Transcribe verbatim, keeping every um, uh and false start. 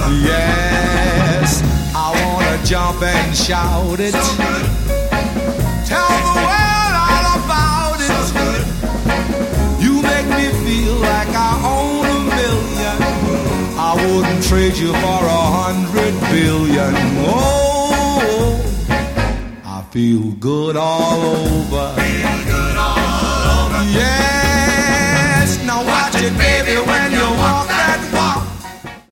Yes, I wanna jump and shout it. Tell the world all about it. You make me feel like I own a million. I wouldn't trade you for a hundred billion. Oh, I feel good all over. Feel good all over. Yeah.